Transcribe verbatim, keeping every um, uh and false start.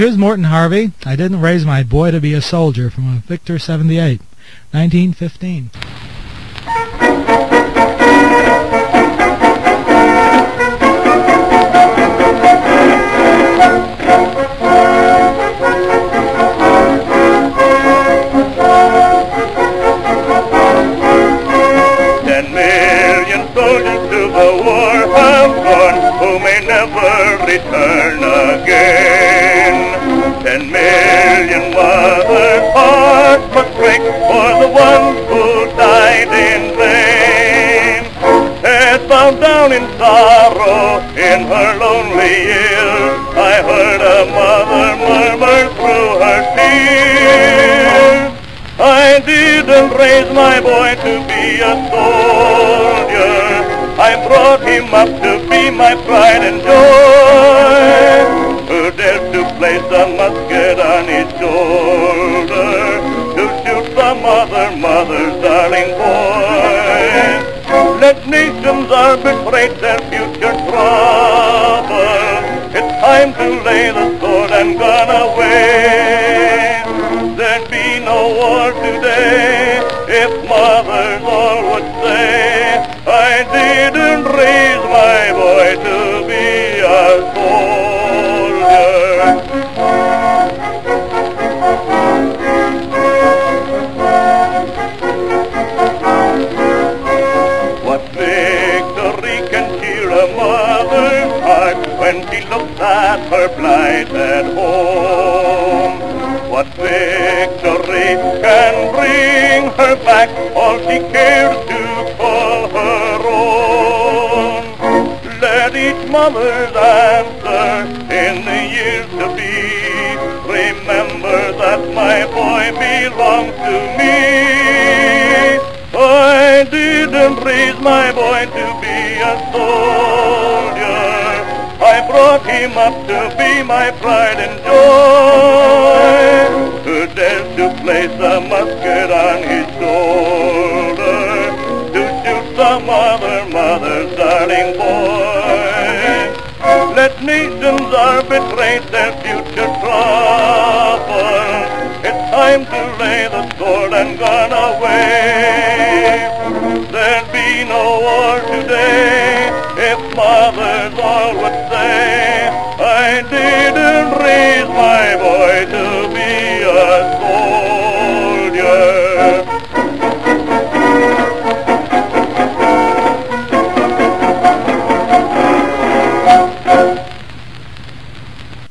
Here's Morton Harvey. I didn't raise my boy to be a soldier, from a Victor seventy-eight, nineteen fifteen. Ten million soldiers to the war have gone, who may never return again. Ten million mothers' hearts must break for the ones who died in vain. Head bowed down in sorrow in her lonely years, I heard a mother murmur through her tears, I didn't raise my boy to be a soldier, I brought him up to be my pride and joy. Who dared to place a musket on his shoulder to shoot some other mother's darling boy? Let nations arbitrate their future trouble, it's time to lay the sword and gun away. There'd be no war today if mothers all would say, I didn't raise my boy to be a soldier. What victory can cheer a mother's heart when she looks at her blighted home? What victory can bring her back all she cares to call her own? Let each mother's answer in the years to be, remember that my boy belongs to me. I didn't raise my boy to be a soldier, I brought him up to be my pride and joy. Who dares to place a musket on his shoulder to shoot some other mother's darling boy? Let nations arbitrate their future trouble, it's time to lay